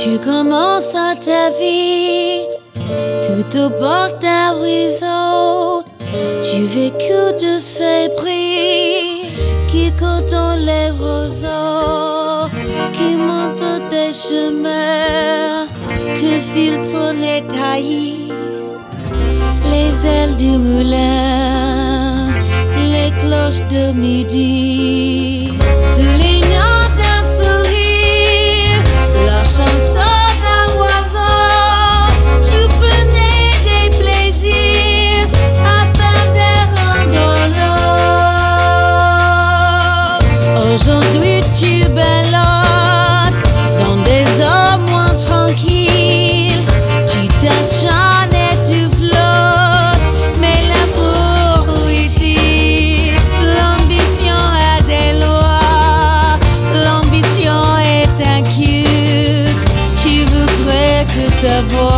Tu commences ta vie tout au bord d'un ruisseau. Tu vécu de ces prix qui comptent les roseaux, qui montent des chemins que filtrent les taillis, les ailes du moulin, les cloches de midi. Soulignant d'un sourire leur chanson d'un oiseau, tu prenais des plaisirs afin de rendre l'eau. Aujourd'hui tu balades dans des eaux moins tranquilles, tu t'acharnes et tu flottes, mais l'amour utile, l'ambition a des lois, l'ambition est un culte, tu voudrais que ta voix